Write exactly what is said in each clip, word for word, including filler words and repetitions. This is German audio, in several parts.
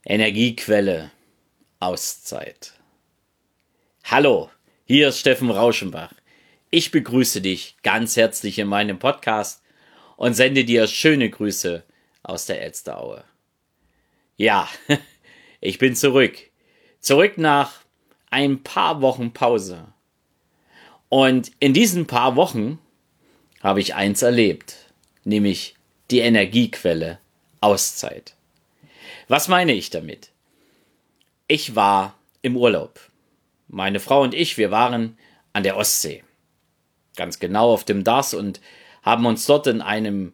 Energiequelle, Auszeit. Hallo, hier ist Steffen Rauschenbach. Ich begrüße dich ganz herzlich in meinem Podcast und sende dir schöne Grüße aus der Elsteraue. Ja, ich bin zurück. Zurück nach ein paar Wochen Pause. Und in diesen paar Wochen habe ich eins erlebt, nämlich die Energiequelle Auszeit. Was meine ich damit? Ich war im Urlaub. Meine Frau und ich, wir waren an der Ostsee. Ganz genau auf dem Dars und haben uns dort in einem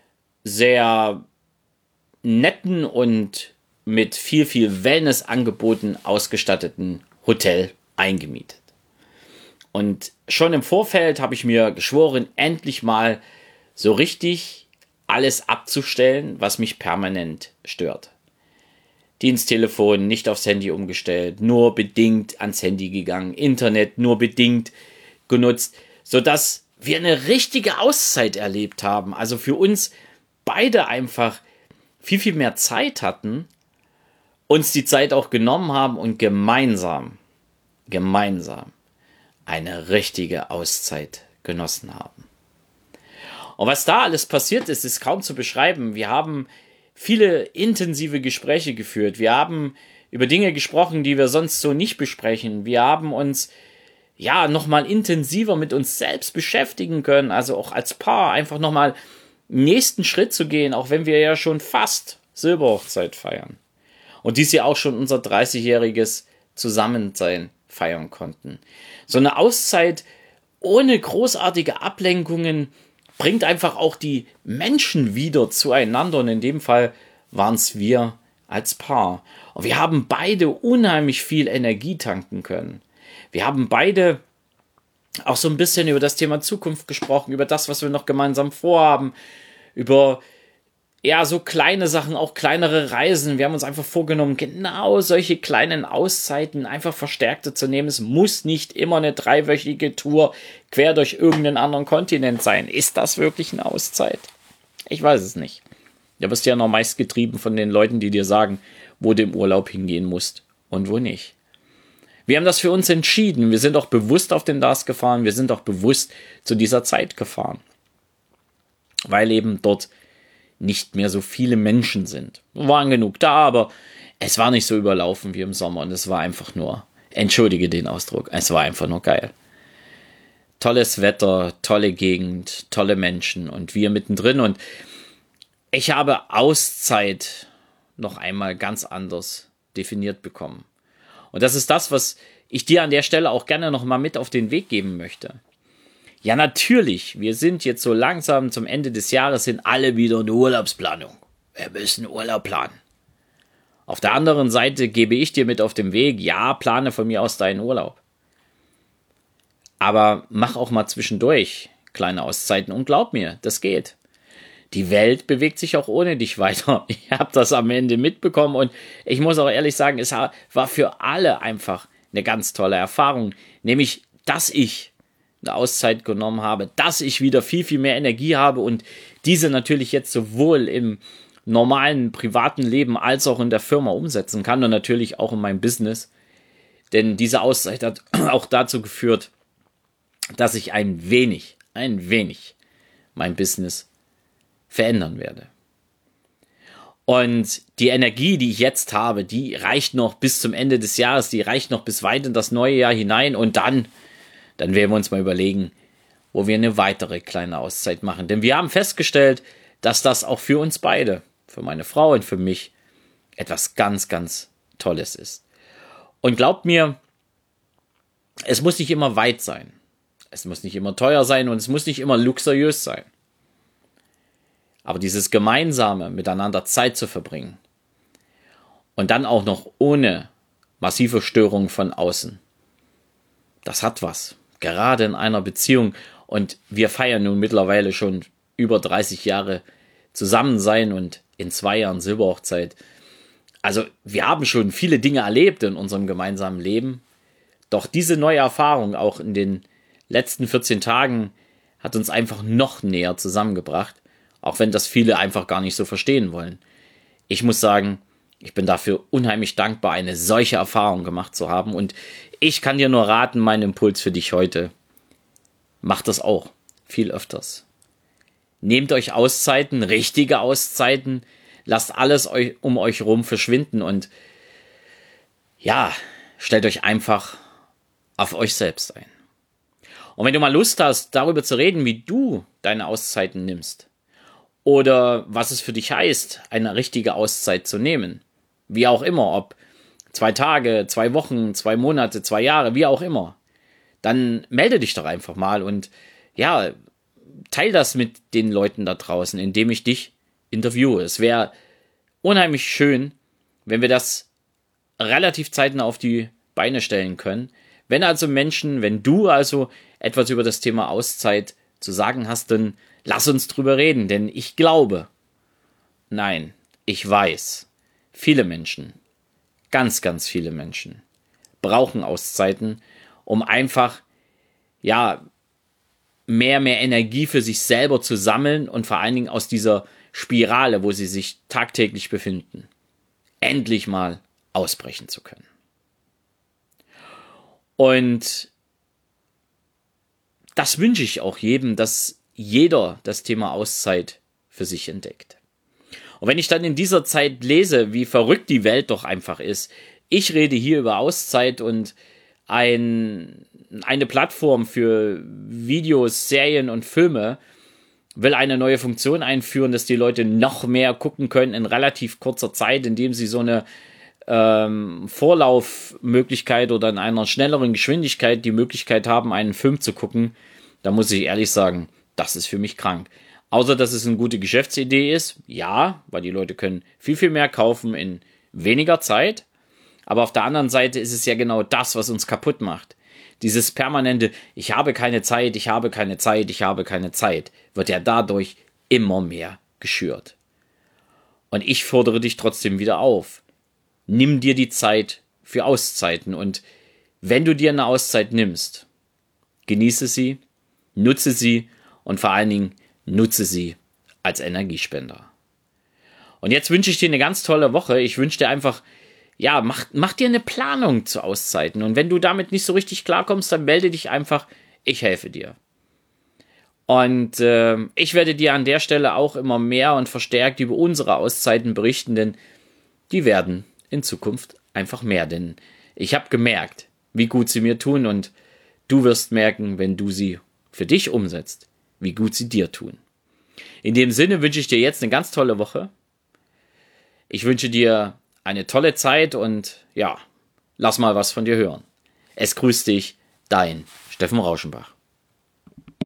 sehr netten und mit viel, viel Wellnessangeboten ausgestatteten Hotel eingemietet. Und schon im Vorfeld habe ich mir geschworen, endlich mal so richtig alles abzustellen, was mich permanent stört. Diensttelefon nicht aufs Handy umgestellt, nur bedingt ans Handy gegangen, Internet nur bedingt genutzt, sodass wir eine richtige Auszeit erlebt haben. Also für uns beide einfach viel, viel mehr Zeit hatten, uns die Zeit auch genommen haben und gemeinsam, gemeinsam eine richtige Auszeit genossen haben. Und was da alles passiert ist, ist kaum zu beschreiben. Wir haben viele intensive Gespräche geführt. Wir haben über Dinge gesprochen, die wir sonst so nicht besprechen. Wir haben uns ja nochmal intensiver mit uns selbst beschäftigen können, also auch als Paar einfach nochmal nächsten Schritt zu gehen, auch wenn wir ja schon fast Silberhochzeit feiern. Und dies ja auch schon unser dreißigjähriges Zusammensein feiern konnten. So eine Auszeit ohne großartige Ablenkungen bringt einfach auch die Menschen wieder zueinander. Und in dem Fall waren es wir als Paar. Und wir haben beide unheimlich viel Energie tanken können. Wir haben beide auch so ein bisschen über das Thema Zukunft gesprochen, über das, was wir noch gemeinsam vorhaben, über ja so kleine Sachen, auch kleinere Reisen. Wir haben uns einfach vorgenommen, genau solche kleinen Auszeiten einfach verstärkte zu nehmen. Es muss nicht immer eine dreiwöchige Tour quer durch irgendeinen anderen Kontinent sein. Ist das wirklich eine Auszeit? Ich weiß es nicht. Da wirst du ja noch meist getrieben von den Leuten, die dir sagen, wo du im Urlaub hingehen musst und wo nicht. Wir haben das für uns entschieden. Wir sind auch bewusst auf den Dars gefahren. Wir sind auch bewusst zu dieser Zeit gefahren. Weil eben dort nicht mehr so viele Menschen sind. Waren genug da, aber es war nicht so überlaufen wie im Sommer und es war einfach nur, entschuldige den Ausdruck, es war einfach nur geil. Tolles Wetter, tolle Gegend, tolle Menschen und wir mittendrin und ich habe Auszeit noch einmal ganz anders definiert bekommen. Und das ist das, was ich dir an der Stelle auch gerne noch mal mit auf den Weg geben möchte. Ja, natürlich, wir sind jetzt so langsam zum Ende des Jahres, sind alle wieder in der Urlaubsplanung. Wir müssen Urlaub planen. Auf der anderen Seite gebe ich dir mit auf den Weg, ja, plane von mir aus deinen Urlaub. Aber mach auch mal zwischendurch kleine Auszeiten und glaub mir, das geht. Die Welt bewegt sich auch ohne dich weiter. Ich habe das am Ende mitbekommen und ich muss auch ehrlich sagen, es war für alle einfach eine ganz tolle Erfahrung. Nämlich, dass ich eine Auszeit genommen habe, dass ich wieder viel, viel mehr Energie habe und diese natürlich jetzt sowohl im normalen privaten Leben als auch in der Firma umsetzen kann und natürlich auch in meinem Business. Denn diese Auszeit hat auch dazu geführt, dass ich ein wenig, ein wenig mein Business verändern werde. Und die Energie, die ich jetzt habe, die reicht noch bis zum Ende des Jahres, die reicht noch bis weit in das neue Jahr hinein und dann Dann werden wir uns mal überlegen, wo wir eine weitere kleine Auszeit machen. Denn wir haben festgestellt, dass das auch für uns beide, für meine Frau und für mich, etwas ganz, ganz Tolles ist. Und glaubt mir, es muss nicht immer weit sein. Es muss nicht immer teuer sein und es muss nicht immer luxuriös sein. Aber dieses gemeinsame Miteinander Zeit zu verbringen und dann auch noch ohne massive Störung von außen, das hat was. Gerade in einer Beziehung und wir feiern nun mittlerweile schon über dreißig Jahre Zusammensein und in zwei Jahren Silberhochzeit. Also wir haben schon viele Dinge erlebt in unserem gemeinsamen Leben, doch diese neue Erfahrung auch in den letzten vierzehn Tagen hat uns einfach noch näher zusammengebracht, auch wenn das viele einfach gar nicht so verstehen wollen. Ich muss sagen, Ich bin dafür unheimlich dankbar, eine solche Erfahrung gemacht zu haben. Und ich kann dir nur raten, mein Impuls für dich heute: Macht das auch viel öfters. Nehmt euch Auszeiten, richtige Auszeiten. Lasst alles euch, um euch rum verschwinden und ja, stellt euch einfach auf euch selbst ein. Und wenn du mal Lust hast, darüber zu reden, wie du deine Auszeiten nimmst oder was es für dich heißt, eine richtige Auszeit zu nehmen, wie auch immer, ob zwei Tage, zwei Wochen, zwei Monate, zwei Jahre, wie auch immer, dann melde dich doch einfach mal und ja, teil das mit den Leuten da draußen, indem ich dich interviewe. Es wäre unheimlich schön, wenn wir das relativ zeitnah auf die Beine stellen können. Wenn also Menschen, wenn du also etwas über das Thema Auszeit zu sagen hast, dann lass uns drüber reden, denn ich glaube, nein, ich weiß, viele Menschen, ganz, ganz viele Menschen brauchen Auszeiten, um einfach, ja, mehr, mehr Energie für sich selber zu sammeln und vor allen Dingen aus dieser Spirale, wo sie sich tagtäglich befinden, endlich mal ausbrechen zu können. Und das wünsche ich auch jedem, dass jeder das Thema Auszeit für sich entdeckt. Und wenn ich dann in dieser Zeit lese, wie verrückt die Welt doch einfach ist, ich rede hier über Auszeit und ein, eine Plattform für Videos, Serien und Filme will eine neue Funktion einführen, dass die Leute noch mehr gucken können in relativ kurzer Zeit, indem sie so eine ähm, Vorlaufmöglichkeit oder in einer schnelleren Geschwindigkeit die Möglichkeit haben, einen Film zu gucken. Da muss ich ehrlich sagen, das ist für mich krank. Außer, dass es eine gute Geschäftsidee ist, ja, weil die Leute können viel, viel mehr kaufen in weniger Zeit. Aber auf der anderen Seite ist es ja genau das, was uns kaputt macht. Dieses permanente, ich habe keine Zeit, ich habe keine Zeit, ich habe keine Zeit, wird ja dadurch immer mehr geschürt. Und ich fordere dich trotzdem wieder auf. Nimm dir die Zeit für Auszeiten und wenn du dir eine Auszeit nimmst, genieße sie, nutze sie und vor allen Dingen nutze sie als Energiespender. Und jetzt wünsche ich dir eine ganz tolle Woche. Ich wünsche dir einfach, ja, mach, mach dir eine Planung zu Auszeiten. Und wenn du damit nicht so richtig klarkommst, dann melde dich einfach. Ich helfe dir. Und äh, ich werde dir an der Stelle auch immer mehr und verstärkt über unsere Auszeiten berichten, denn die werden in Zukunft einfach mehr. Denn ich habe gemerkt, wie gut sie mir tun und du wirst merken, wenn du sie für dich umsetzt, wie gut sie dir tun. In dem Sinne wünsche ich dir jetzt eine ganz tolle Woche. Ich wünsche dir eine tolle Zeit und ja, lass mal was von dir hören. Es grüßt dich, dein Steffen Rauschenbach.